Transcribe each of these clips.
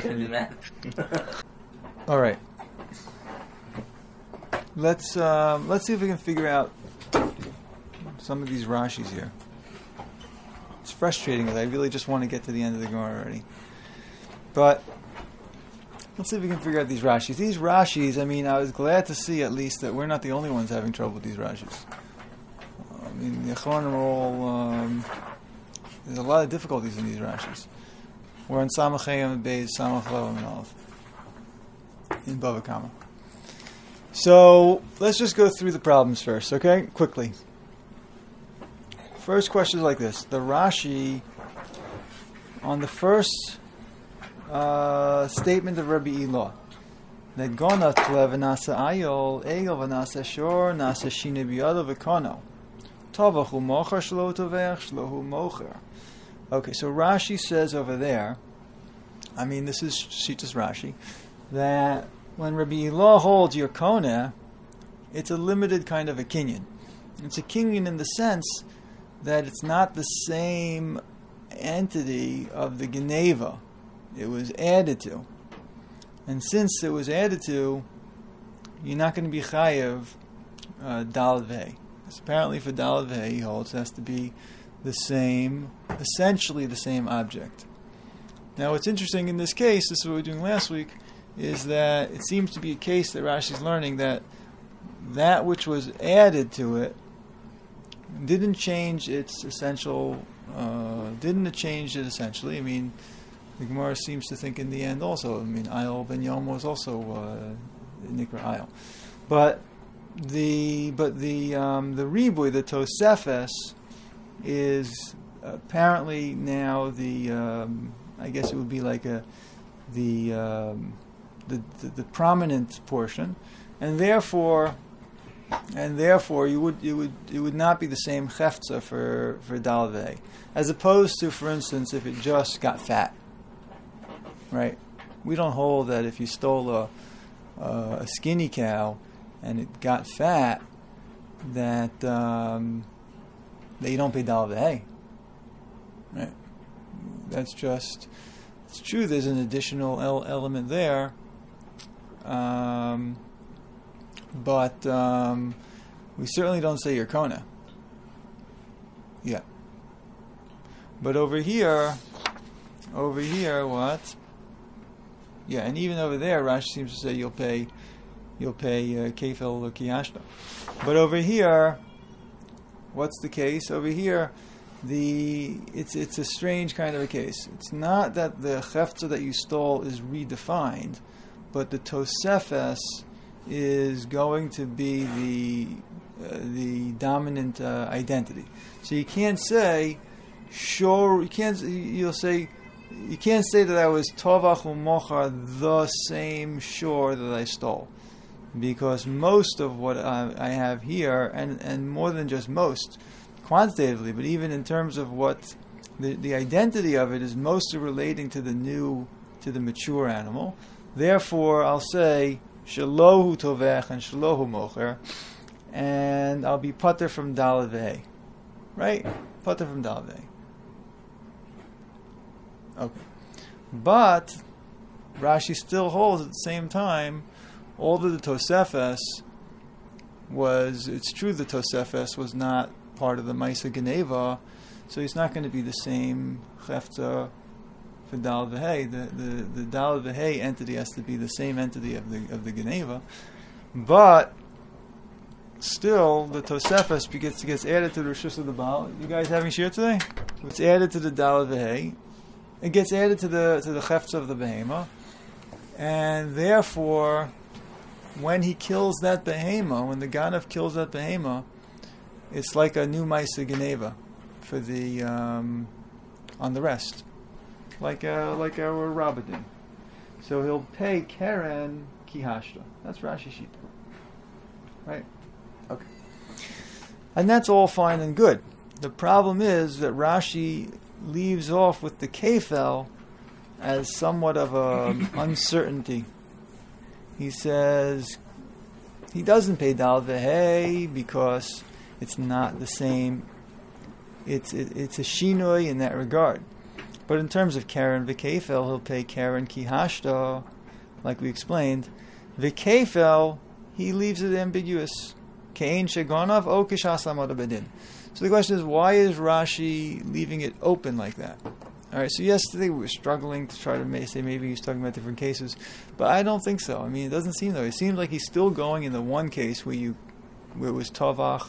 do that. All right. Let's see if we can figure out some of these Rashis here. It's frustrating because I really just want to get to the end of the Gemara already. But let's see if we can figure out these Rashis. These Rashis, I mean, I was glad to see at least that we're not the only ones having trouble with these Rashis. I mean, the Achronim are all... there's a lot of difficulties in these Rashis. We're in Samachayim and Beis, Samachlavim and Aleph. In Bava Kama. So, let's just go through the problems first, okay? Quickly. First question is like this. The Rashi, on the first statement of Rabbi Ilah, that Gona Tlev Nasa Ayol, Egel Vanasa Shor, Nasa Shine Biyado V'Kono. Tovachu Mocher Shlo Tovech, Shlohu Mocher. Okay, so Rashi says over there, I mean, this is Shitas Rashi, that when Rabbi Ilah holds your Koneh, it's a limited kind of a kinyan. It's a kinyan in the sense that it's not the same entity of the Geneva. It was added to. And since it was added to, you're not going to be chayev Daled Vei. Apparently for Daled Vei, he holds it has to be the same, essentially the same object. Now what's interesting in this case, this is what we were doing last week, is that it seems to be a case that Rashi's learning that which was added to it didn't change its essential, didn't change it essentially. I mean, the Gemara seems to think in the end also, I mean, Ayol ben Yom was also Nikra Ayol. But the Riboy, the Tosefes, is apparently now the I guess it would be like the prominent portion, and therefore it would not be the same cheftza for Daled Vei, as opposed to, for instance, if it just got fat, right? We don't hold that if you stole a skinny cow and it got fat that you don't pay Daled Vei, right? That's just, it's true, there's an additional element there, but we certainly don't say your Kona. Yeah. But over here, what? Yeah, and even over there, Rashi seems to say you'll pay kefil or kiyashta. But over here, what's the case? Over here, it's a strange kind of a case. It's not that the cheftza that you stole is redefined, but the tosefes is going to be the dominant identity. So you can't say sure. You can't say that I was tovach u'mochar, the same shore that I stole, because most of what I have here, and more than just most, quantitatively, but even in terms of what the identity of it is mostly relating to the mature animal. Therefore, I'll say shalohu tovech and shalohu mocher, and I'll be pater from Daled Vei, right? Pater from Daled Vei. Okay, but Rashi still holds at the same time, although the Tosefes was, it's true the Tosefes was not part of the Maisa Geneva, so it's not going to be the same cheftza for Daled Vei. The Daled Vei entity has to be the same entity of the Geneva, but still the Tosefes gets added to the Rishus of the Baal. You guys having shir today? It's added to the Daled Vei. It gets added to the cheftza of the behema, and therefore, when he kills that behema, when the Ganav kills that behema, it's like a new Maisa Geneva for the on the rest, like our Rabbadim. So he'll pay Keren Kihashta. That's Rashi Shita, right? Okay, and that's all fine and good. The problem is that Rashi leaves off with the kefel as somewhat of a uncertainty. He says he doesn't pay Daled Vei because it's not the same. It's a shinoi in that regard. But in terms of Karen v'kefel, he'll pay Karen kihashta, like we explained. V'kefel, he leaves it ambiguous. Ke'ein shegonav o kishas amad bedin. So the question is, why is Rashi leaving it open like that? All right, so yesterday we were struggling to try to say maybe he's talking about different cases, but I don't think so. I mean, it doesn't seem though. It seems like he's still going in the one case where it was Tavach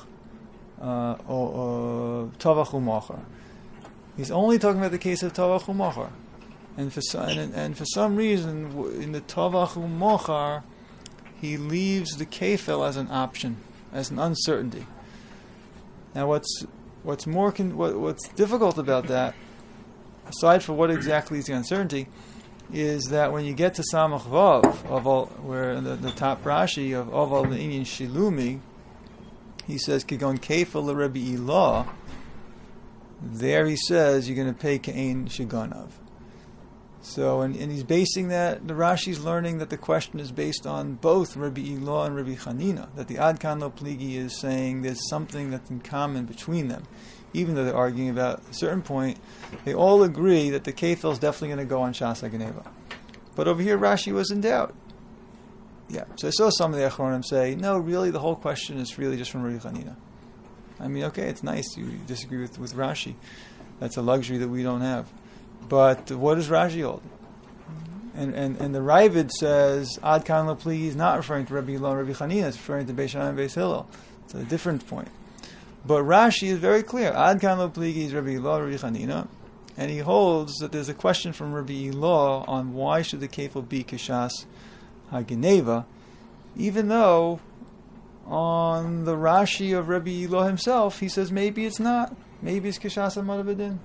Umachar. He's only talking about the case of Tavach Umachar. And for some reason, in the Tavach Umachar, he leaves the kefel as an option, as an uncertainty. Now, what's difficult about that, aside from what exactly is the uncertainty, is that when you get to Samach Vav, where in the top Rashi of Oval Le'inyan Shilumi, he says Kigon Kefel LeRebbi Ilah. There he says you're going to pay Ke'ein Shegonav. So, and he's basing that, the Rashi's learning that the question is based on both Rabbi Ilah and Rabbi Chanina, that the Ad Kan Lo Pligi is saying there's something that's in common between them. Even though they're arguing about a certain point, they all agree that the kefil is definitely going to go on Shas HaGeneva. But over here, Rashi was in doubt. Yeah, so I saw some of the Achronim say, no, really, the whole question is really just from Rabbi Chanina. I mean, okay, it's nice you disagree with Rashi. That's a luxury that we don't have. But what does Rashi hold? And the Ravid says Ad Kan Lo Pligi is not referring to Rabbi Ilah and Rabbi Chanina, it's referring to Beis Shammai and Beis Hillel. It's a different point. But Rashi is very clear. Ad Kan Lo Pligi is Rabbi Ilah and Rabbi Chanina, and he holds that there's a question from Rabbi Ilah on why should the kefil be Kishas HaGeneva, even though on the Rashi of Rabbi Ilah himself, he says maybe it's not. Maybe it's Kishas HaMad Bedin.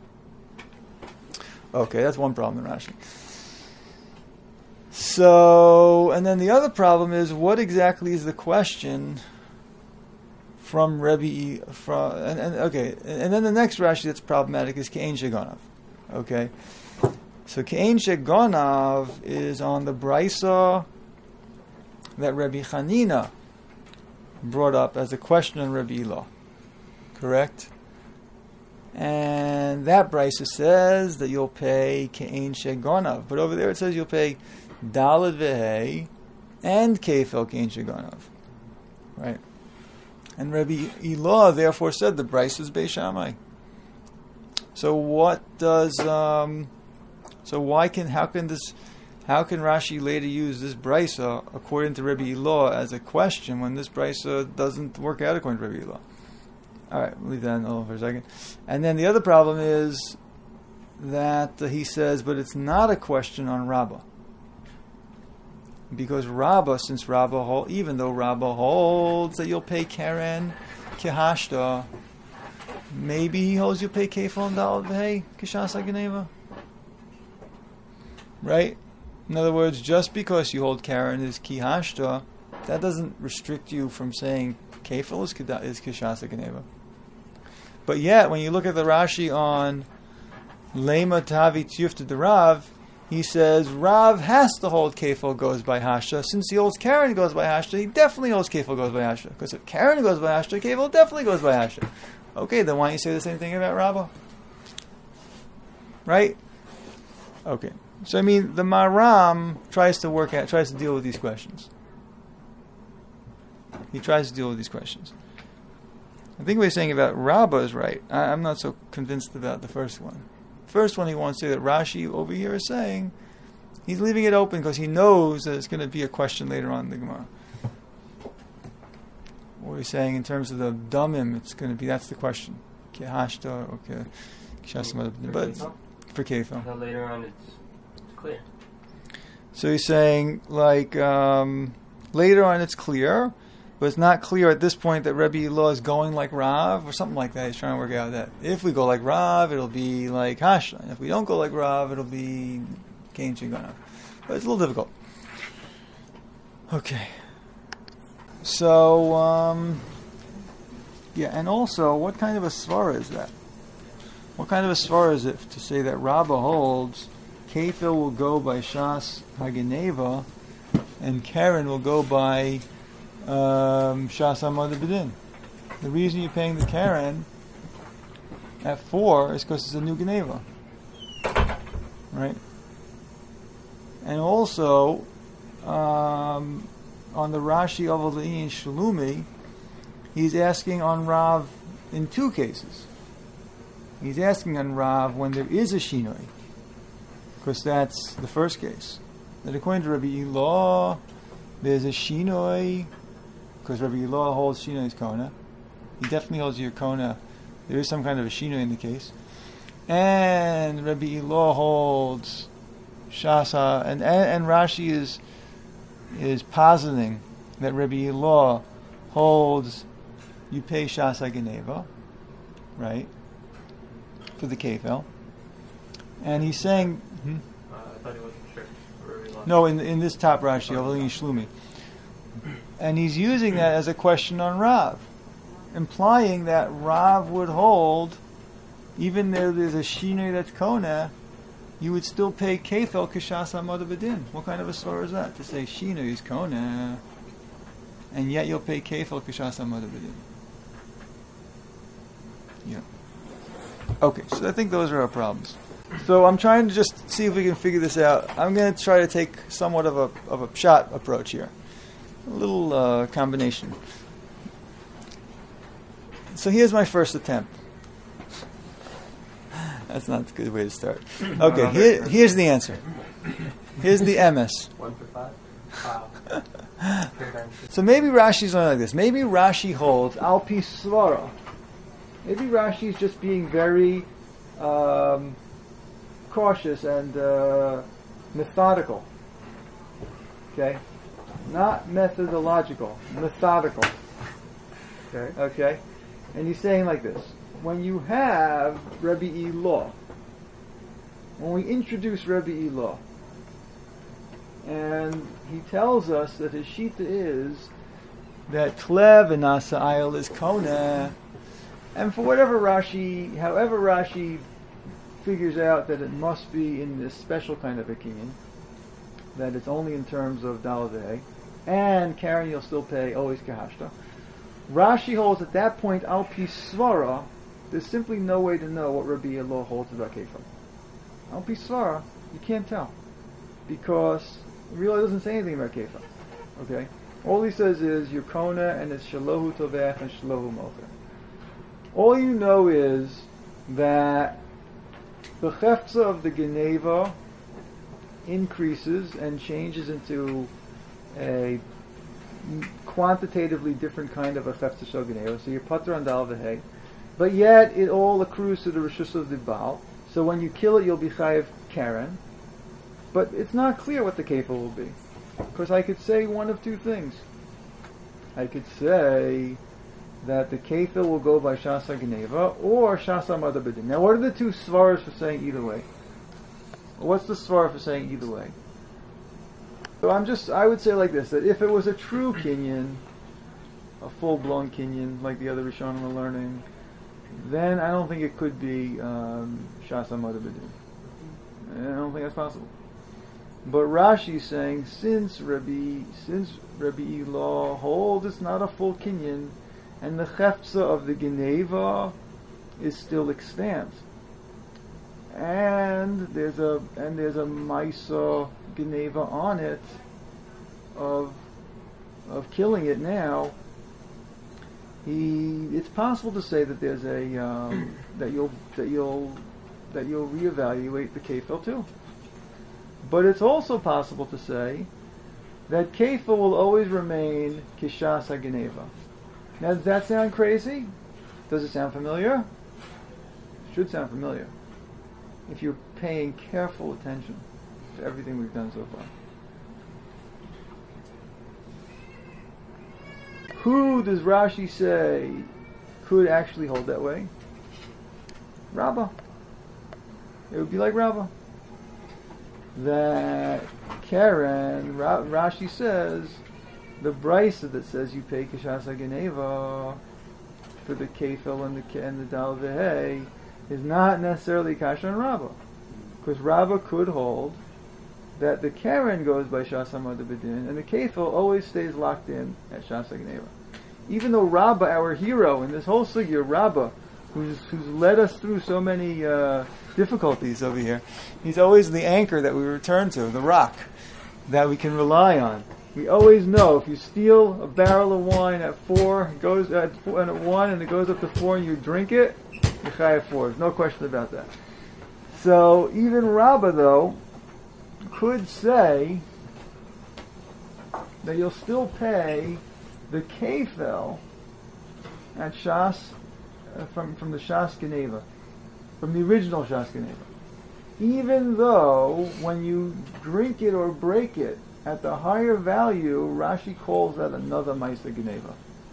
Okay, that's one problem in Rashi. So, and then the other problem is, what exactly is the question from Rebbe? And then the next Rashi that's problematic is Ke'ein Shegonav. Okay, so Ke'ein Shegonav is on the Brisa that Rebbe Chanina brought up as a question on Rebbe Ilah. Correct? And that Brisa says that you'll pay Ke'ein Shegonav. But over there it says you'll pay Daled Vehei and Kefel Ke'ein Shegonav. Right? And Rabbi Ilah therefore said the Brisa is Beis Shammai. So what does how can Rashi later use this Brisa according to Rabbi Ilah as a question when this Brisa doesn't work out according to Rabbi Ilah? All right, we'll leave that alone for a second. And then the other problem is that he says, but it's not a question on Rabbah. Because Rabbah, even though Rabbah holds that you'll pay Karen Kehashta, maybe he holds you'll pay Kefal and Daled Vehei Kishas HaGeneva. Right? In other words, just because you hold Karen is Kehashta, that doesn't restrict you from saying Kefal is Kishas HaGeneva. But yet, when you look at the Rashi on Lema Tavi Tiyufta de Rav, he says Rav has to hold Kefal goes by Hasha. Since he holds Karen goes by Hasha, he definitely holds Kefal goes by Hasha. Because if Karen goes by Hasha, Kefal definitely goes by Hasha. Okay, then why don't you say the same thing about Rabbah? Right? Okay. So I mean, the Maram tries to deal with these questions. He tries to deal with these questions. I think what he's saying about Rabbah is right. I'm not so convinced about the first one. The first one he wants to say that Rashi over here is saying he's leaving it open because he knows that it's going to be a question later on in the Gemara. What he's saying in terms of the Damim, it's going to be, that's the question. Kehashta, okay. But for Kefal. Now later on it's clear. So he's saying, like, later on it's clear, but it's not clear at this point that Rebbe Ilah is going like Rav, or something like that. He's trying to work out that if we go like Rav, it'll be like Hasha. And if we don't go like Rav, it'll be Ke'ein Shegonav. But it's a little difficult. Okay. So, yeah, and also, what kind of a svara is that? What kind of a svara is it to say that Rabbah holds Kefil will go by Shas HaGeneva and Karen will go by Shas HaMad Bedin? The reason you're paying the Karen at 4 is because it's a new Geneva. right? And also, on the Rashi of Aliyah Shalumi, he's asking on Rav in two cases. He's asking on Rav when there is a shinoi, because that's the first case. That according to Rabbi Elah, there's a shinoi, because Rabbi Elah holds shinoi is kona. He definitely holds your kona. There is some kind of a shinoi in the case. And Rabbi Elah holds shasa, and Rashi is positing that Rabbi Elah holds you pay shasa geneva, right, for the kefil. And he's saying, I thought he wasn't sure. no, in this top Rashi, Ovalin Shlumi. And he's using that as a question on Rav, implying that Rav would hold, even though there's a shinoi that's kona, you would still pay kefil k'shas hamad b'din. What kind of a svara is that? To say shinoi is kona, and yet you'll pay kefil k'shas hamad b'din. Yeah. Okay, so I think those are our problems. So I'm trying to just see if we can figure this out. I'm going to try to take somewhat of a pshat approach here. A little combination. So here's my first attempt. That's not a good way to start. Okay, here's the answer. Here's the MS. 1 for 5. Wow. So maybe Rashi's only like this. Maybe Rashi holds al pi svara. Maybe Rashi's just being very cautious and methodical. Okay? Not methodological, methodical. Okay? And he's saying like this. When you have Rabbi Elah, when we introduce Rabbi Elah, and he tells us that his shita is that Tlev and Nasa Ayel is Kona, and for however Rashi figures out that it must be in this special kind of a kinyan, that it's only in terms of Daladeh, and Karen you'll still pay always Kahashta. Rashi holds at that point Al Pi Svara, there's simply no way to know what Rabbi Elah holds about Kefil. Al Pi Svara, you can't tell, because it really doesn't say anything about Kefil. Okay? All he says is Yukona and it's Shalohu Tovech and Shalohu Mocher. All you know is that the Chefza of the Geneva increases and changes into a quantitatively different kind of a Chefza Shel Geneva. So you're Patra and Dal V'Hei. But yet it all accrues to the Rishus of the Baal. So when you kill it, you'll be Chayev Karen. But it's not clear what the Kefil will be. Because I could say one of two things. I could say that the Kefil will go by Shasa Geneva or Shasa Madabidin. Now what are the two svaras for saying either way? What's the svara for saying either way? So I would say like this, that if it was a true Kinyan, a full-blown Kinyan, like the other Rishonim are learning, then I don't think it could be Shasa Madabidin. I don't think that's possible. But Rashi is saying, since Rabbi Elah holds it's not a full Kinyan, and the Chefza of the Geneva is still extant, and there's a Maisa Geneva on it of killing it now. It's possible to say that there's a that you'll reevaluate the Kefil too. But it's also possible to say that Kefil will always remain Kishas HaGeneva. Now, does that sound crazy? Does it sound familiar? It should sound familiar if you're paying careful attention to everything we've done so far. Who does Rashi say could actually hold that way? Rabbah. It would be like Rabbah. That Karen, Rashi says, the brisa that says you pay Kishas HaGeneva for the Kefil and the Dal V'Hei is not necessarily Kasha and Rabbah. Because Rabbah could hold that the Karen goes by Shas HaMad B'Din and the Kefil always stays locked in at Shas HaGeneva. Even though Rabbah, our hero in this whole sugya, Rabbah, who's led us through so many difficulties over here. He's always the anchor that we return to, the rock that we can rely on. We always know if you steal a barrel of wine at 4, it goes at 1 and it goes up to 4 and you drink it, you're chayav 4. There's no question about that. So even Rabbah, though, could say that you'll still pay the kefel at Shas from the Shas Geneva, from the original Shas Geneva. Even though when you drink it or break it at the higher value, Rashi calls that another Maisa Geneva.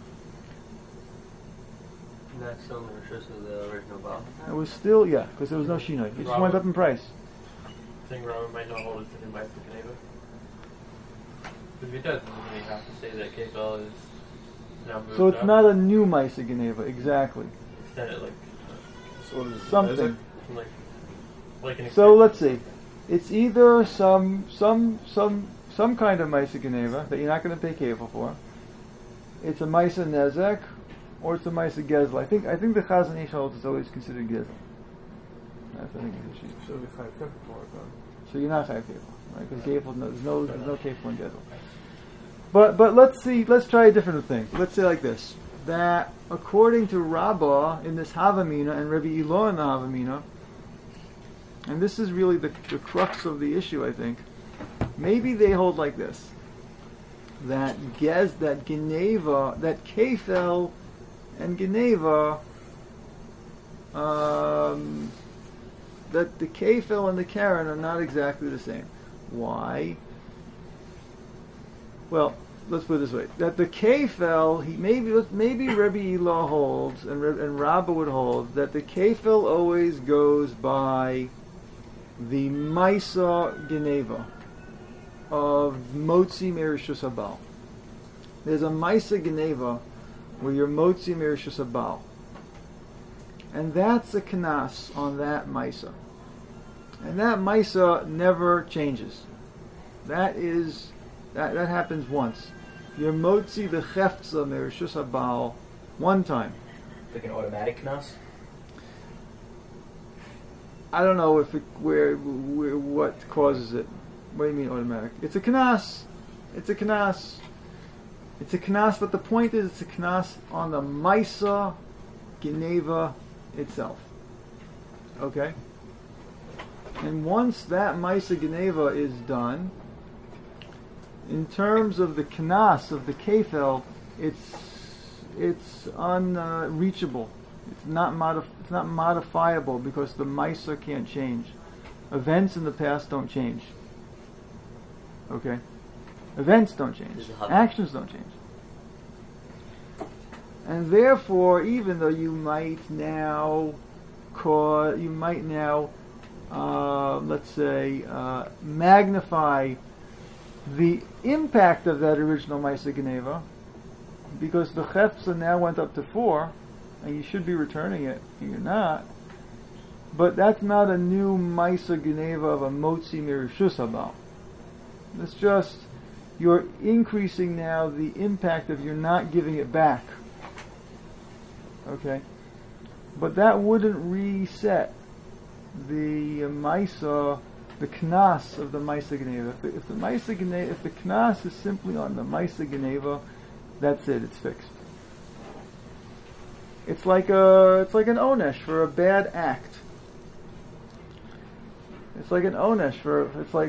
That's still in the Rishus of the original Baal. It was still, yeah, because there was no Shinoi. It just went up in price. I think Robert might not hold it to the Maisa Geneva. But if he does, then you have to say that Kefel is now moved So it's up. not a new Maisa Geneva, exactly. Instead it like So does Something. like an So let's see. It's either some kind of Maisa Geneva that you're not going to pay kefil for. It's a Maisa Nezek, or it's a Maisa Gezel. I think the Chazon Ish holds it's always considered Gezel. That's I think the sheet. So we find kefil for it, So you're not chayav kefil, right? Because kefil, there's no kefil in Gezel. But let's see. Let's try a different thing. Let's say like this: that according to Rabbah in this Havamina and Rabbi Elo in the Havamina, and this is really the crux of the issue, I think. Maybe they hold like this: that Geneva, that Kefel and Geneva, that the Kefel and the Karen are not exactly the same. Why? Well, let's put it this way: that the Kefel, maybe Rabbi Elo holds, and Rabbah would hold that the Kefel always goes by the Maisa Geneva of Motzi Merishus Habal. There's a Maisa Geneva where you're Motzi Merishus Habal, and that's a Knas on that Maisa, and that Maisa never changes. That happens once. You're Motzi the Cheftza Merishus Habal one time. Like an automatic knas? I don't know what causes it. What do you mean automatic? It's a knas. It's a knas. It's a knas, but the point is it's a knas on the Maisa Geneva itself. Okay? And once that Maisa Geneva is done, in terms of the knas of the kefel, it's unreachable. It's not modifiable because the Maisa can't change. Events in the past don't change. Okay? Events don't change. Actions don't change. And therefore, even though you might now let's say, magnify the impact of that original Maisa Geneva, because the Chefza now went up to 4, and you should be returning it, and you're not. But that's not a new Maisa Geneva of a Motzi Mirishus Habal. It's just, you're increasing now the impact of you're not giving it back. Okay? But that wouldn't reset the Maisa, the Knas of the Maisa Geneva. If the Knas is simply on the Maisa Geneva, that's it, it's fixed. It's like an onesh for a bad act. It's like an onesh for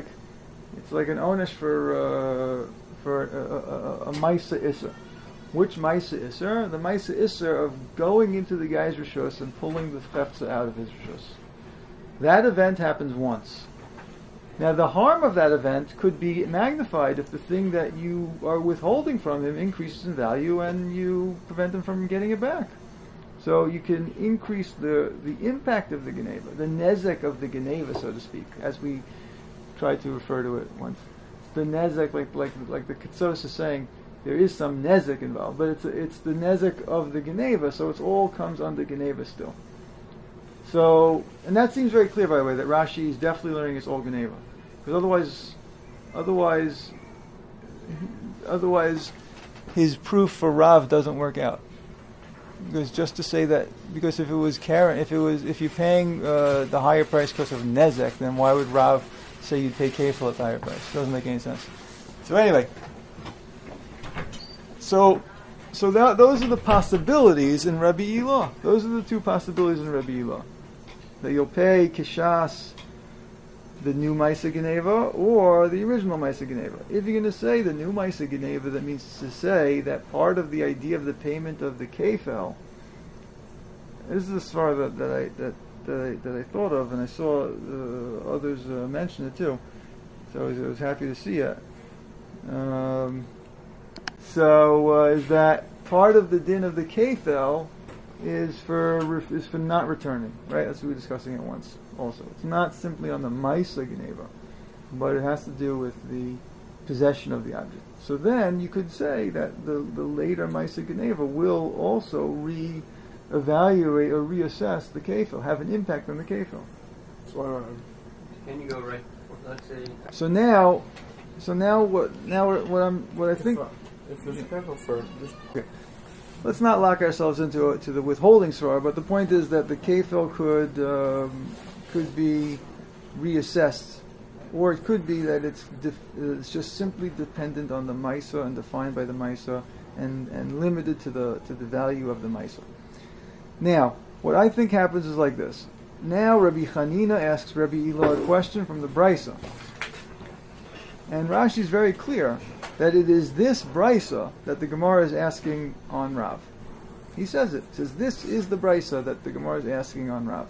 a Maisa Isser. Which Maisa Isser? The Maisa Isser of going into the guy's rishus and pulling the chefza out of his rishus. That event happens once. Now the harm of that event could be magnified if the thing that you are withholding from him increases in value and you prevent him from getting it back. So you can increase the impact of the Geneva, the nezek of the Geneva, so to speak, as we tried to refer to it once. The nezek, like the Ketzos is saying, there is some nezek involved, but it's the nezek of the Geneva, so it all comes under Geneva still. So, and that seems very clear, by the way, that Rashi is definitely learning it's all Geneva, because otherwise, his proof for Rav doesn't work out. Because just to say that, because if it was Karen, if you're paying the higher price because of Nezek, then why would Rav say you'd pay Kefil at the higher price? Doesn't make any sense. So anyway, so those are the possibilities in Rabbi Elah. Those are the two possibilities in Rabbi Elah. That you'll pay Kishas, the new Maisa Geneva, or the original Maisa Geneva. If you're going to say the new Maisa Geneva, that means to say that part of the idea of the payment of the Kefel, this is the svar that I thought of, and I saw others mention it too. So I was happy to see it. Is that part of the din of the Kefel is for not returning, right? That's what we were discussing it once. Also, it's not simply on the Maisa Geneva, but it has to do with the possession of the object. So then you could say that the later Maisa Geneva will also re-evaluate or reassess the Kefil, have an impact on the Kefil. Can you go right? Let's say. So now what I think. If there's Kefil for this. Okay. Let's not lock ourselves into the withholding svar, but the point is that the kefil could be reassessed, or it could be that it's just simply dependent on the Maisa and defined by the Maisa and limited to the value of the Maisa. Now, what I think happens is like this. Now Rabbi Chanina asks Rabbi Elah a question from the Brisa. And Rashi is very clear that it is this Brisa that the Gemara is asking on Rav. He says it. He says, this is the Brisa that the Gemara is asking on Rav.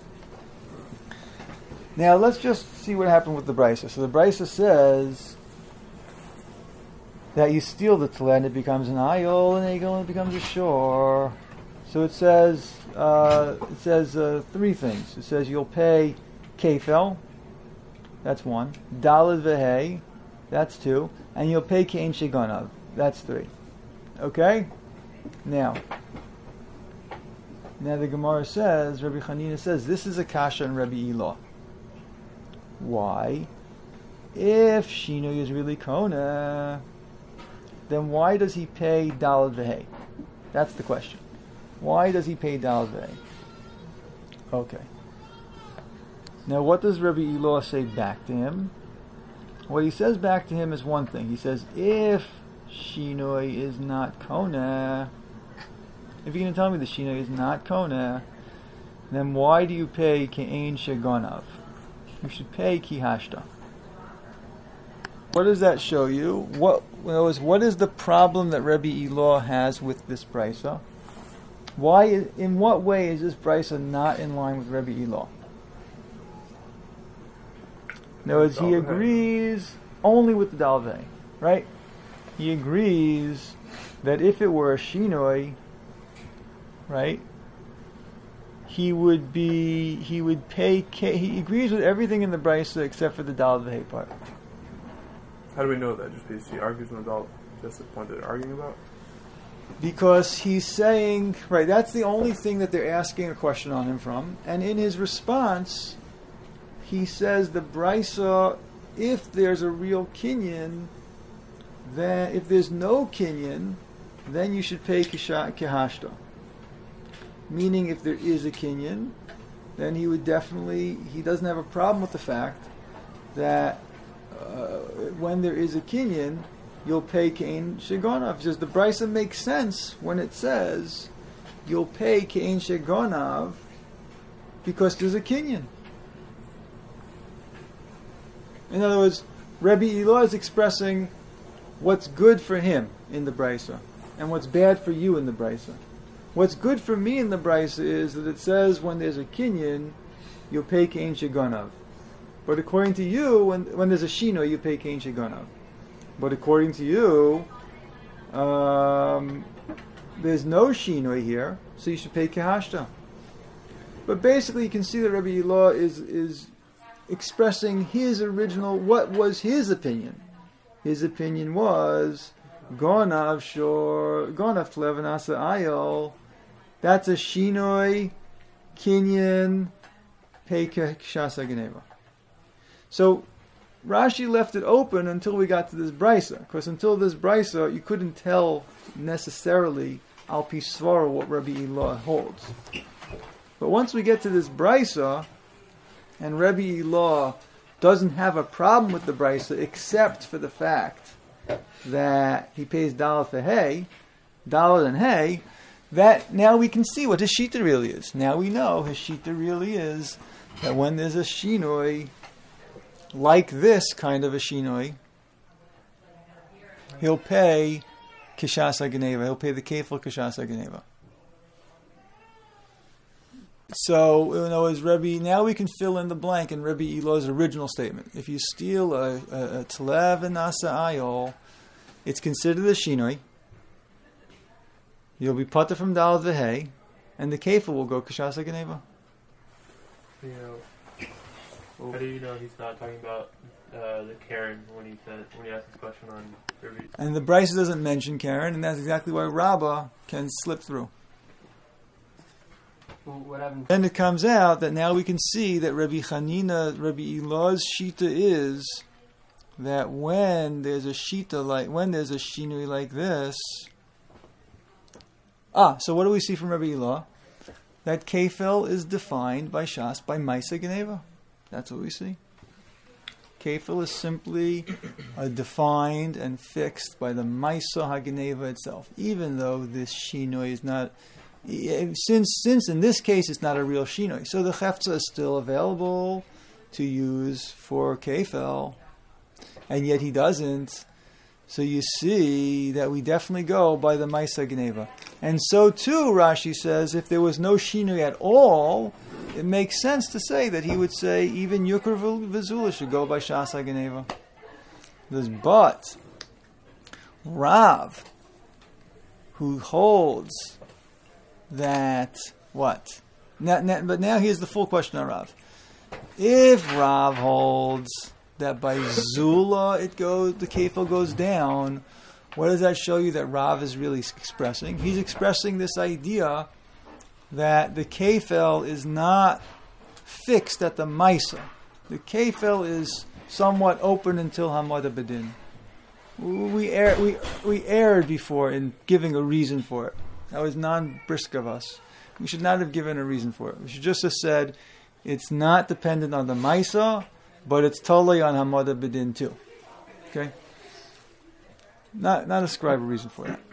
Now, let's just see what happened with the Brisa. So the Brisa says that you steal the tla and it becomes an ayol, and egel, and it becomes a shor. So it says three things. It says you'll pay kefel, that's one. Daled vehei, that's two. And you'll pay kein sheganav, that's three. Okay? Now the Gemara says, Rabbi Chanina says, this is a kasha in Rabbi Elah. Why? If Shino is really Kona, then why does he pay Daled Vehei? That's the question. Why does he pay Daled Vehei? Okay. Now what does Rabbi Elah say back to him? What he says back to him is one thing. He says, if Shinoi is not Kona, if you're going to tell me the Shinoi is not Kona, then why do you pay Ke'ein Shegonav? You should pay Kihashta. What does that show you? What is the problem that Rabbi Elah has with this Brisa? In what way is this Brisa not in line with Rabbi Elah? In other words, he agrees only with the Dalvei, right? He agrees that if it were a Shinoi, right, he agrees with everything in the Brisa except for the Dalvei part. How do we know that? Just because he argues with Nadal, just the point that they're arguing about? Because he's saying, right, that's the only thing that they're asking a question on him from, and in his response, he says the Brisa, if there's a real kinyan, then if there's no kinyan, then you should pay kehashta. Meaning, if there is a kinyan, then he doesn't have a problem with the fact that when there is a kinyan, you'll pay kein shegonav. Just the Brisa makes sense when it says you'll pay kein shegonav because there's a kinyan. In other words, Rabbi Elah is expressing what's good for him in the Brisa and what's bad for you in the Brisa. What's good for me in the Brisa is that it says when there's a kinyan, you'll pay kein shegonav. But according to you, when there's a shino, you pay kein shegonav. But according to you, there's no shino here, so you should pay kehashta. But basically, you can see that Rabbi Elah is expressing his original. What was his opinion? His opinion was gonav tlevanasa ayol. That's a shinoi kinyan pei kshasa geneva. So Rashi left it open until we got to this brisa, because until this brisa you couldn't tell necessarily al pi svara what Rabbi Ilah holds. But once we get to this brisa, and Rabbi Ilah doesn't have a problem with the brisa except for the fact that he pays Dalet for hay, Dalet and hay, that now we can see what his shita really is. Now we know his shita really is that when there's a shinoi, like this kind of a shinoi, he'll pay Kishas HaGeneva. He'll pay the kefil Kishas HaGeneva. So, in other words, now we can fill in the blank in Rabbi Ilah's original statement. If you steal a tlev and nasa ayol, it's considered a shinoi. You'll be pater from Dalet v'hei, and the kefil will go Kishas HaGeneva. How do you know he's not talking about the Karen when he asked this question on Rabbi? And the Brisa doesn't mention Karen, and that's exactly why Rabbah can slip through. Well, what happened? Then it comes out that now we can see that Rabbi Ilah's shita is that when there's a shinui like this. So what do we see from Rabbi Ilah? That kefil is defined by Shas by Maisa Geneva. That's what we see. Kefil is simply defined and fixed by the Maisa HaGeneva itself, even though this shinoi is not. Since in this case it's not a real shinoi, so the chefza is still available to use for kefil, and yet he doesn't. So you see that we definitely go by the Maisa Geneva. And so too, Rashi says, if there was no shinui at all, it makes sense to say that he would say even Yukar Vizula should go by Shas HaGeneva. But Rav, who holds that what? But now here's the full question on Rav. If Rav holds that by Zula the kefil goes down, what does that show you that Rav is really expressing? He's expressing this idea that the kefil is not fixed at the Maisa. The kefil is somewhat open until Hamad Bedin. We erred before in giving a reason for it. That was non-brisk of us. We should not have given a reason for it. We should just have said it's not dependent on the Maisa, but it's totally on Hamad Bedin too. Okay? Not ascribe a reason for that.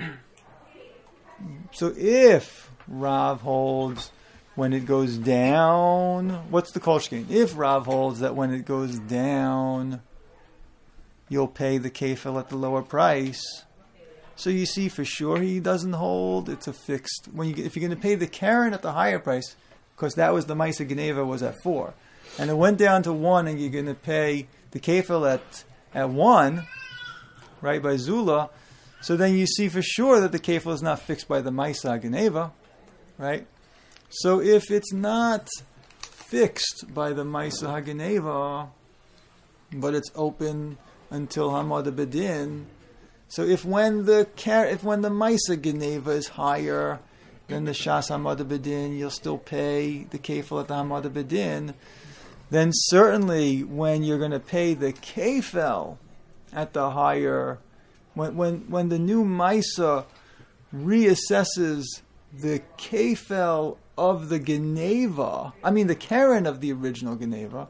So if Rav holds when it goes down, what's the kolshkein? If Rav holds that when it goes down, you'll pay the kefil at the lower price. So you see for sure he doesn't hold. It's a fixed. If you're going to pay the Karen at the higher price, because that was the Maisa Geneva was at 4, and it went down to 1, and you're going to pay the kefil at 1, right, by Zula, so then you see for sure that the kefil is not fixed by the Maisa Geneva, right? So if it's not fixed by the Maisa HaGeneva, but it's open until Hamad Bedin, so if when the Maisa Geneva is higher than the Shas Hamad Bedin, you'll still pay the kefil at the Hamad Bedin, then certainly when you're going to pay the kefil at the higher, when the new Maisa reassesses the kefil of the Geneva, the Karen of the original Geneva,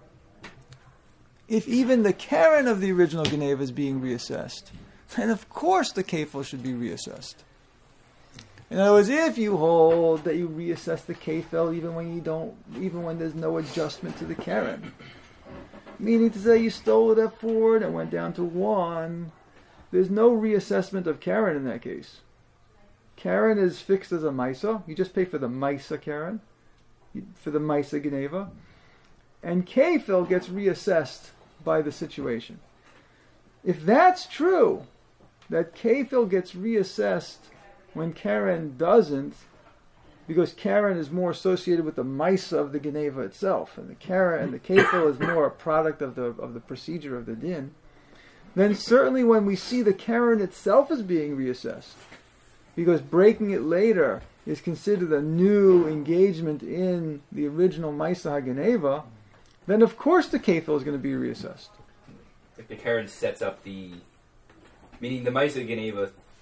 if even the Karen of the original Geneva is being reassessed, then of course the kefil should be reassessed. In other words, if you hold that you reassess the kefil even when there's no adjustment to the Karen, meaning to say you stole it at 4 and it went down to 1, there's no reassessment of Karen in that case. Karen is fixed as a Maisa. You just pay for the Maisa Karen, for the Maisa Geneva, and kefil gets reassessed by the situation. If that's true, that kefil gets reassessed when Karen doesn't, because Karen is more associated with the Maisa of the Geneva itself, and the kefil is more a product of the procedure of the din, then certainly when we see the Karen itself as being reassessed, because breaking it later is considered a new engagement in the original Maisa HaGeneva, then of course the kefil is going to be reassessed. If the Karen sets up meaning the Maisa Geneva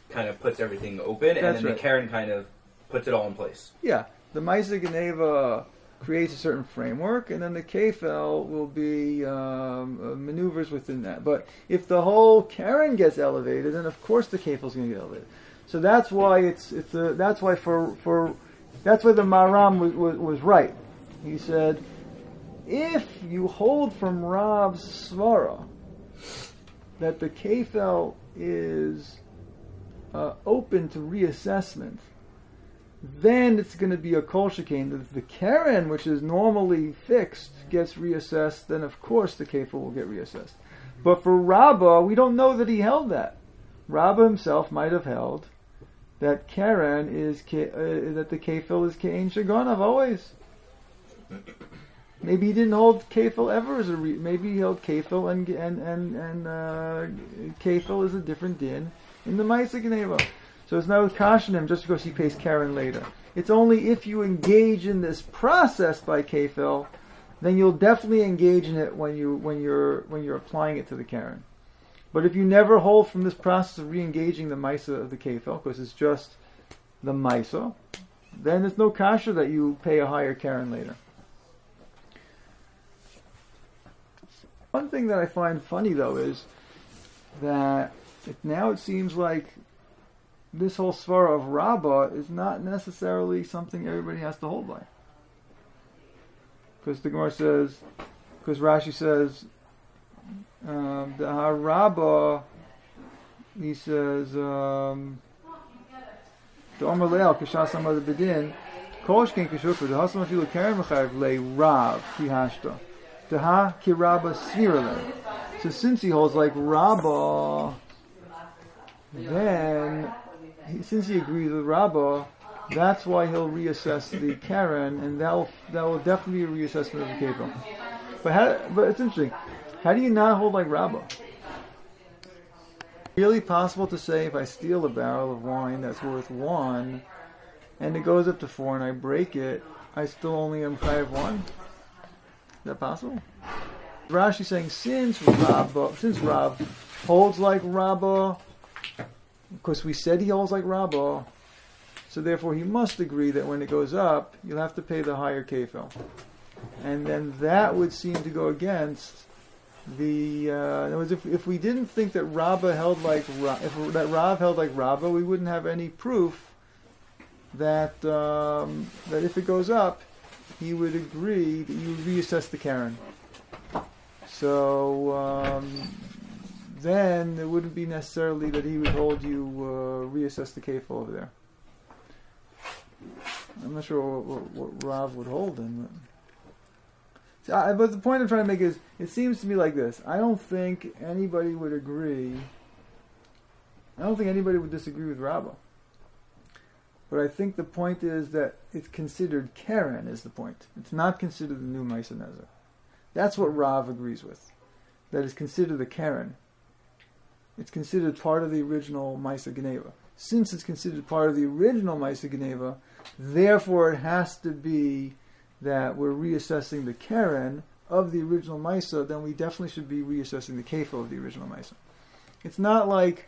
kind of puts everything open, and That's then right. the Karen kind of puts it all in place. Yeah, the Maisa Geneva creates a certain framework, and then the Kefel will be maneuvers within that. But if the whole Karen gets elevated, then of course the Kefel is going to get elevated. So that's why that's why the Maram was right. He said, if you hold from Rav's Svara that the Kefel is open to reassessment, then it's going to be a kol shekain. If the Karen, which is normally fixed, gets reassessed, then of course the Kefil will get reassessed. But for Rabbah, we don't know that he held that. Rabbah himself might have held that Karen is that the Kefil is Ke'en Shaganav always. Maybe he didn't hold Kefil ever as maybe he held Kefil and Kefil is a different din in the Ma'aseh Geneva. So it's not caution him just because he pays Karen later. It's only if you engage in this process by Kefil, then you'll definitely engage in it when you're applying it to the Karen. But if you never hold from this process of re-engaging the Maisa of the Kefil, because it's just the Maisa, then it's no kasha that you pay a higher Karen later. One thing that I find funny though is that now it seems like this whole svara of Rabbah is not necessarily something everybody has to hold by. Because the Gemara says, because Rashi says, the Rabbah, he says, the Omer Le'al, Kishas Amad Bedin, Kosh Ken Kishufra, the Hasam Afilu Karen Mechayev Le Rav, Ki Hashta, the Ha Ki Rabbah Svirale. So since he holds like Rabbah, then since he agrees with Rabbah, that's why he'll reassess the Karen, and that will definitely be a reassessment of the Kefil. But it's interesting. How do you not hold like Rabbah? Really possible to say if I steal a barrel of wine that's worth 1, and it goes up to 4, and I break it, I still only am chayav 1? Is that possible? Rashi saying since Rav holds like Rabbah, because we said he holds like Rabbah, so therefore he must agree that when it goes up, you'll have to pay the higher kefil. And then that would seem to go against the... in other words, if we didn't think that Rabbah held like that Rav held like Rabbah, we wouldn't have any proof that that if it goes up, he would agree that you reassess the Karen. So then it wouldn't be necessarily that he would hold you reassess the kefil over there. I'm not sure what Rav would hold in. But the point I'm trying to make is, it seems to me like this. I don't think anybody would agree. I don't think anybody would disagree with Rabbah. But I think the point is that it's considered Karen is the point. It's not considered the new Ma'aseh Nezek. That's what Rav agrees with. That is considered the Karen. It's considered part of the original Ma'aseh Geneva. Since it's considered part of the original Ma'aseh Geneva, therefore it has to be that we're reassessing the Karen of the original Ma'aseh, then we definitely should be reassessing the Kefil of the original Ma'aseh. It's not like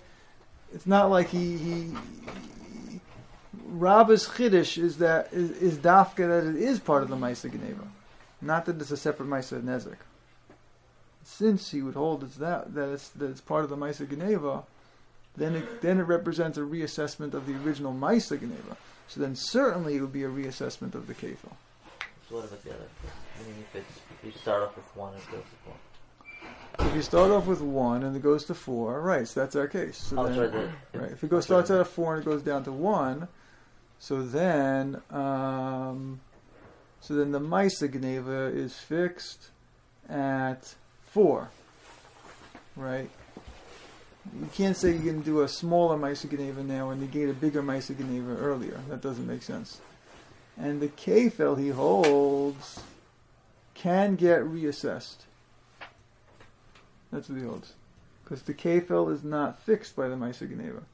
he Rabbah's Chiddush is dafka that it is part of the Ma'aseh Geneva. Not that it's a separate Ma'aseh Nezek. Since he would hold that it's part of the Ma'aseh Geneva, then it represents a reassessment of the original Ma'aseh Geneva. So then certainly it would be a reassessment of the Kefil. So what about the other? I mean, if you start off with 1 and it goes to 4. If you start off with 1 and it goes to 4, right? So that's our case. So then, right? If it starts out at 4 and it goes down to 1, so then the Ma'aseh Geneva is fixed at 4, right? You can't say you can do a smaller Ma'aseh Geneva now and negate a bigger Ma'aseh Geneva earlier. That doesn't make sense. And the Kefil he holds can get reassessed. That's what he holds. Because the Kefil is not fixed by the Ma'aseh Geneva.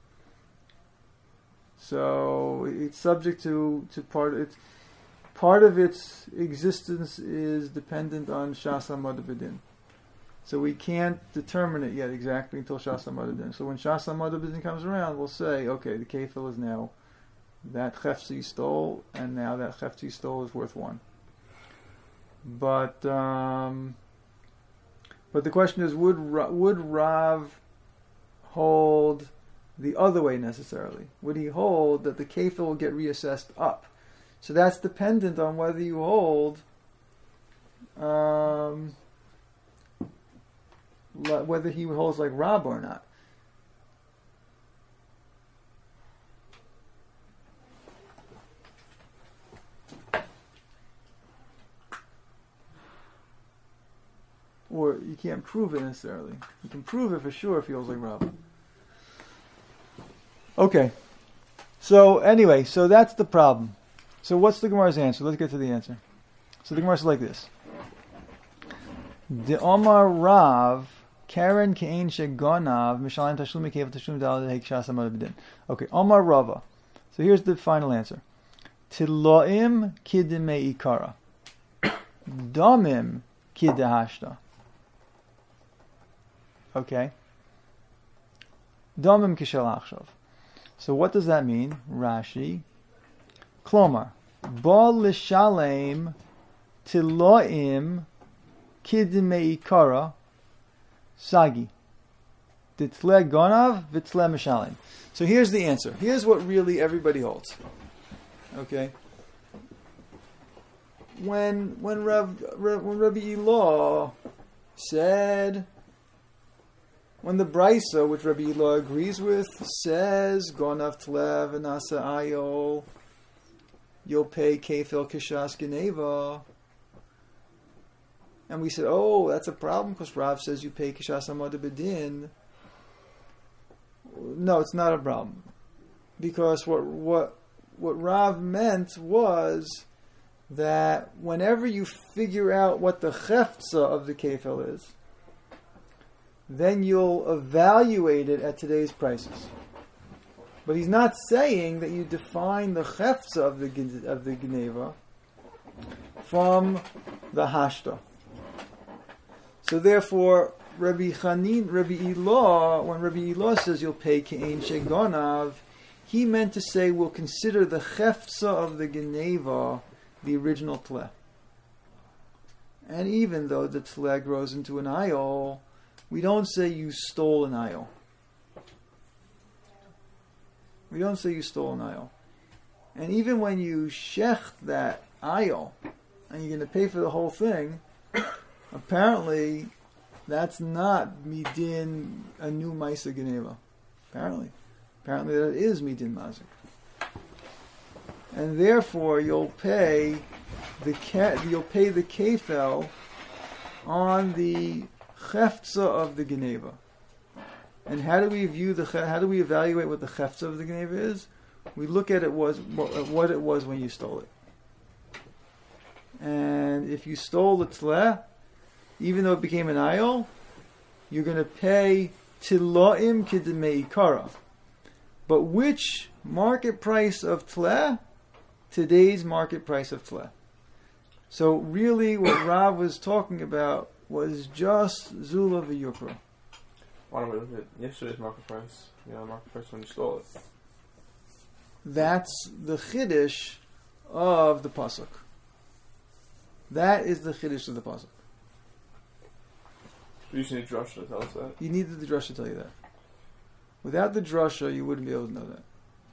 So it's subject to part of its existence is dependent on Shas Amad B'Din. So we can't determine it yet exactly until Shas Amud B'Din. So when Shas Amud B'Din comes around, we'll say, okay, the kefil is now that chefza you stole, and now that chefza you stole is worth 1. But the question is, would Rav hold the other way necessarily? Would he hold that the kefil will get reassessed up? So that's dependent on whether you hold whether he holds like Rab or not. Or you can't prove it necessarily. You can prove it for sure if he holds like Rab. Okay. So anyway, so that's the problem. So what's the Gemara's answer? Let's get to the answer. So the Gemara is like this. The Omar Rav Karen Kein Shegonav Mishalim Tashlumi Kev Tashlum Dal Hekshas Amad B'Din. Okay, Omar Rava. So here's the final answer. Tiloim Kidimei Ikara. Domim Kidahashta. Okay. Domim Kishalachshav. So what does that mean? Rashi. Klomar. Ba Lishalem Tiloim Kidimei Ikara. Sagi. Ditle Gonav Vitle Mishalim. So here's the answer. Here's what really everybody holds. Okay. When Rabbi Elah said, when the Brisa, which Rabbi Elah agrees with, says Gonav Tlev and Asa Ayol, you'll pay Kefil Kishas Geneva. And we said, oh, that's a problem because Rav says you pay Kishas Amad B'Din. No, it's not a problem. Because what Rav meant was that whenever you figure out what the cheftza of the kefil is, then you'll evaluate it at today's prices. But he's not saying that you define the cheftza of the geneva from the hashta. So therefore, Rabbi Elah, when Rabbi Elah says you'll pay ke'ein shegonav, he meant to say we'll consider the cheftza of the geneva the original tleh. And even though the tleh grows into an ayol, we don't say you stole an ayol. We don't say you stole an ayol. And even when you shecht that ayol, and you're going to pay for the whole thing, apparently that's not midin a new maisa geneva. Apparently that is midin mazik. And therefore you'll pay the kefel on the cheftza of the geneva. And how do we evaluate what the cheftza of the geneva is? We look at what it was when you stole it. And if you stole the tleh, even though it became an ayol, you're going to pay tiloim kidmei ikara. But which market price of tleh? Today's market price of tleh. So really what Rav was talking about was just zula v'yukra. Why don't we look at yesterday's market price? The market price when you stole it. That's the chiddush of the pasuk. That is the chiddush of the pasuk. You just need drasha to tell us that. You needed the drasha to tell you that. Without the drasha, you wouldn't be able to know that.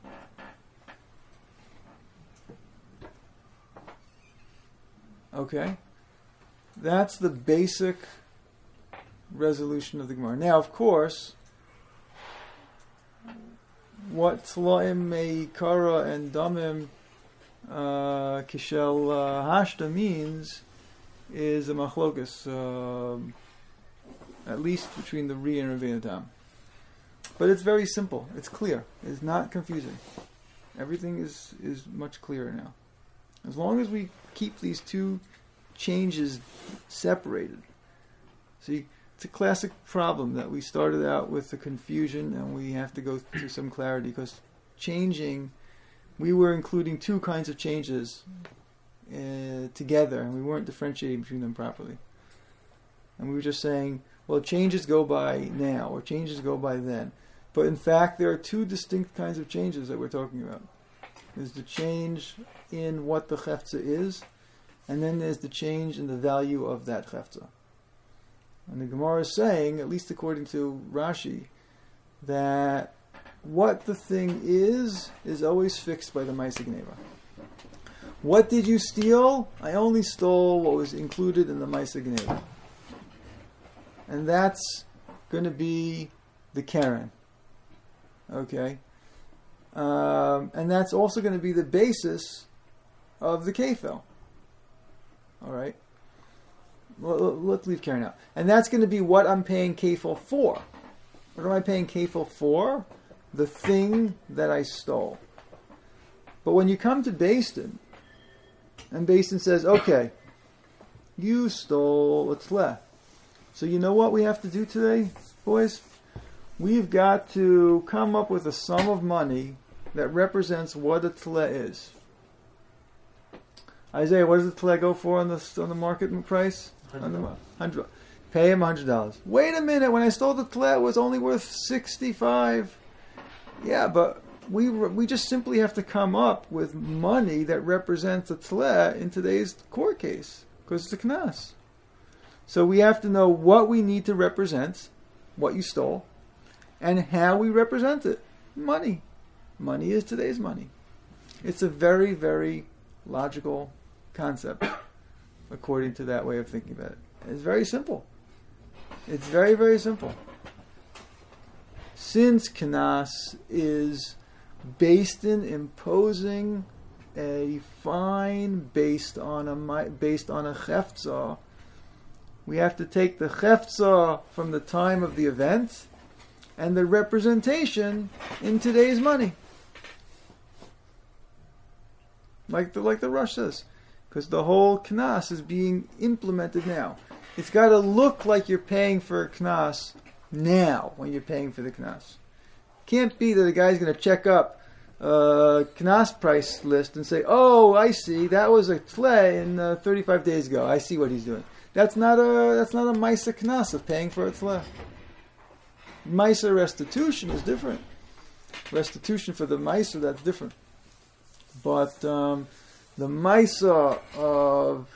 Okay? That's the basic resolution of the Gemara. Now, of course, what Tlaim Meikara and Damim Kishel Hashta means is a machlokas, at least between the Ri and Rabbeinu Tam. But it's very simple. It's clear. It's not confusing. Everything is much clearer now. As long as we keep these two changes separated. See, it's a classic problem that we started out with the confusion and we have to go through some clarity because changing, we were including two kinds of changes together and we weren't differentiating between them properly. And we were just saying, well, changes go by now, or changes go by then. But in fact, there are two distinct kinds of changes that we're talking about. There's the change in what the cheftza is, and then there's the change in the value of that cheftza. And the Gemara is saying, at least according to Rashi, that what the thing is always fixed by the Ma'aseh Gneva. What did you steal? I only stole what was included in the Ma'aseh Gneva. And that's going to be the Karen. Okay? And that's also going to be the basis of the Kefil. Alright? Well, let's leave Karen out. And that's going to be what I'm paying Kefil for. What am I paying Kefil for? The thing that I stole. But when you come to Beis Din, and Beis Din says, okay, you stole a tleh. So you know what we have to do today, boys? We've got to come up with a sum of money that represents what a tleh is. Isaiah, what does the tleh go for on the market price? $100. Pay him $100. Wait a minute, when I stole the tleh, it was only worth $65. Yeah, but we just simply have to come up with money that represents a tleh in today's court case, because it's a knas. So we have to know what we need to represent, what you stole, and how we represent it. Money. Money is today's money. It's a very, very logical concept, according to that way of thinking about it. It's very simple. It's very, very simple. Since knas is based in imposing a fine based on a cheftza, we have to take the cheftza from the time of the event and the representation in today's money. Like the Rush says. Because the whole knas is being implemented now. It's got to look like you're paying for a knas now when you're paying for the knas. Can't be that the guy's going to check up knas price list and say, oh, I see, that was a tleh in 35 days ago. I see what he's doing. That's not a Maisa Knas of paying for a tleh. Maisa restitution is different. Restitution for the Maisa, that's different. But the Maisa of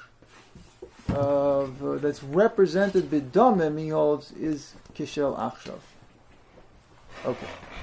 that's represented b'domim, he holds, is Kishel Achshav. Okay.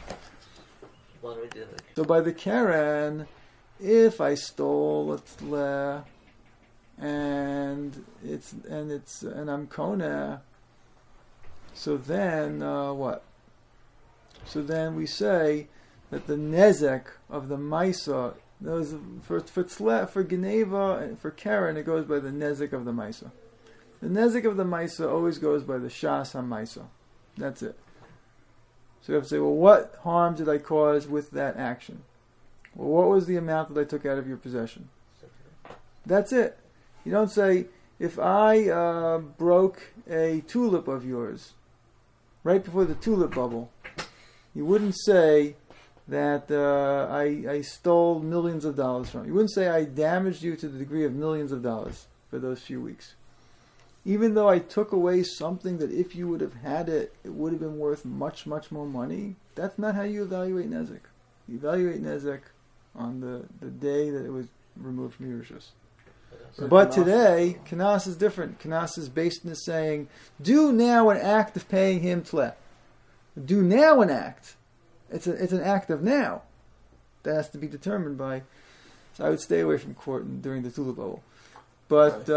So by the Karen, if I stole a tleh and I'm koneh, so then what? So then we say that the nezek of the Maisa, for tleh, for Geneva, and for Karen, it goes by the nezek of the Maisa. The nezek of the Maisa always goes by the Shas HaMaisa. That's it. So you have to say, well, what harm did I cause with that action? Well, what was the amount that I took out of your possession? That's it. You don't say, if I broke a tulip of yours right before the tulip bubble, you wouldn't say that I stole millions of dollars from you. You wouldn't say I damaged you to the degree of millions of dollars for those few weeks. Even though I took away something that if you would have had it, it would have been worth much, much more money, that's not how you evaluate nezek. You evaluate nezek on the day that it was removed from Yerushas. But today, Knas is different. Knas is based in saying, do now an act of paying him tleh. Do now an act. It's an act of now. That has to be determined by... So I would stay away from court during the tulip bubble. But...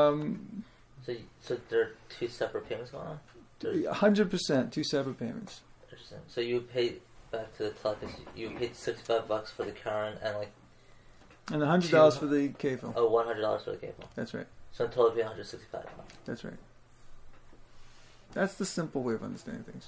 So there are two separate payments going on? 100%, two separate payments. Interesting. So you pay back to the tleh, you paid $65 for the Karen and $100 for the kefil. Oh, $100 for the kefil. That's right. So in total, you pay $165. That's right. That's the simple way of understanding things.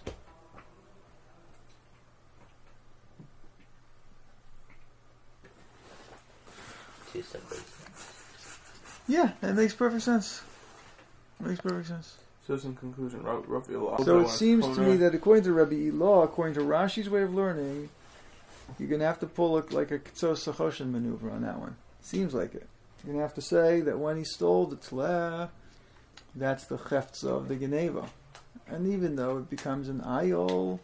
Two separate. Yeah, that makes perfect sense. Makes perfect sense. So in conclusion, Rabbi So it seems to me that according to Rabbi Ilah, according to Rashi's way of learning, you're going to have to pull like a Ketzos Sachoshen maneuver on that one. Seems like it. You're going to have to say that when he stole the tleh, that's the cheftza of the Geneva. and even though it becomes an ayol,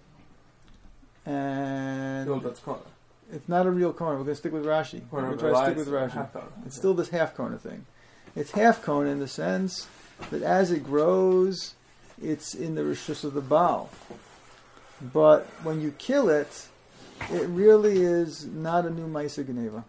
and No, that's corner. it's not a real corner. We're going to stick with Rashi. We're going to try to stick with Rashi. Half corner. It's still this half corner thing. It's half corner in the sense that as it grows, it's in the rishus of the Baal. But when you kill it, it really is not a new Maisa Geneva.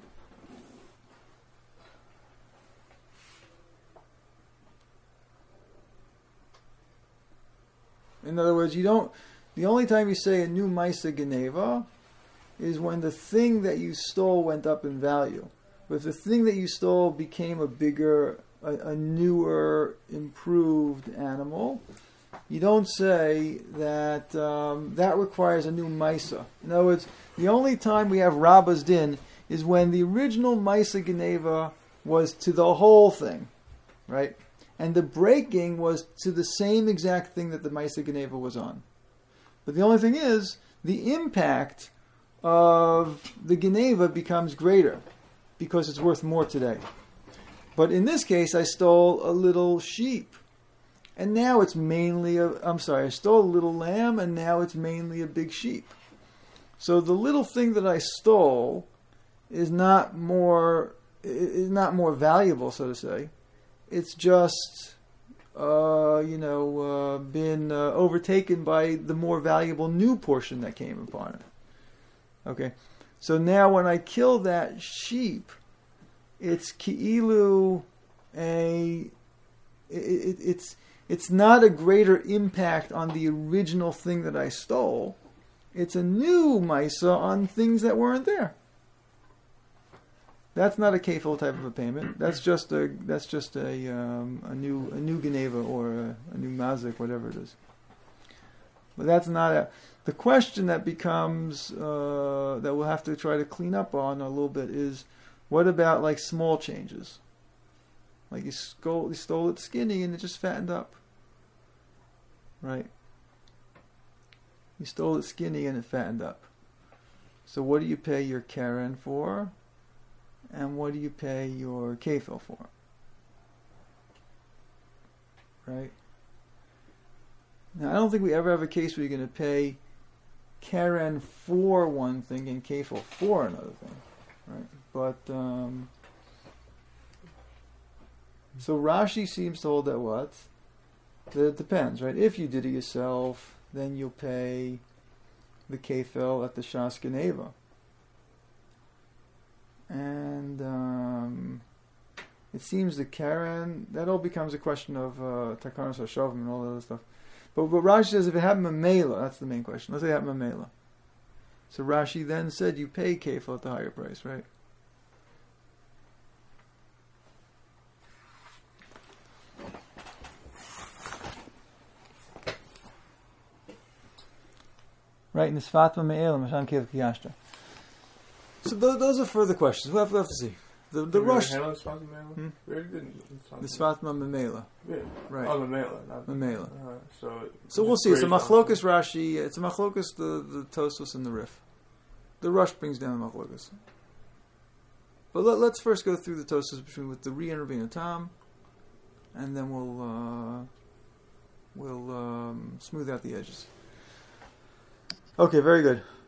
In other words, you don't. The only time you say a new Maisa Geneva is when the thing that you stole went up in value. But if the thing that you stole became a bigger, a newer, improved animal, you don't say that that requires a new Maisa. In other words, the only time we have Rabba's Din is when the original Maisa Geneva was to the whole thing, right? And the breaking was to the same exact thing that the Maisa Geneva was on. But the only thing is, the impact of the Geneva becomes greater because it's worth more today. But in this case, I stole a little sheep. And now it's mainly I stole a little lamb, and now it's mainly a big sheep. So the little thing that I stole is not more valuable, so to say. It's just, been overtaken by the more valuable new portion that came upon it. Okay, so now when I kill that sheep, it's ki'ilu it's not a greater impact on the original thing that I stole. It's a new Maisa on things that weren't there. That's not a kefil type of a payment. That's just a new Geneva or a new mazik, whatever it is. But that's not the question that becomes that we'll have to try to clean up on a little bit is, what about like small changes? Like you stole it skinny and it just fattened up, right? You stole it skinny and it fattened up. So what do you pay your Karen for? And what do you pay your kefil for? Right? Now, I don't think we ever have a case where you're going to pay Karen for one thing and kefil for another thing, right? But so Rashi seems to hold that what? That it depends, right? If you did it yourself, then you'll pay the kefil at the Shas Geneva. And it seems the Karen, that all becomes a question of Takanos HaShovim and all that other stuff. But Rashi says if it happened Mamela, that's the main question. Let's say it happened Mamela. So Rashi then said you pay kefil at the higher price, right? Right, Nisvat Mamela, Mashan Kefil Kiyashta. So those are further questions. We'll have to see. The rush. The Svatma Mamela. Yeah. Right. Oh, Mamela. Not Mamela. So we'll see. It's a machlokas Rashi. It's a machlokas the Tosfos and the Rif. The rush brings down the machlokas. But let's first go through the Tosfos with the Ri and Rabbeinu Tam, and then we'll smooth out the edges. Okay, very good.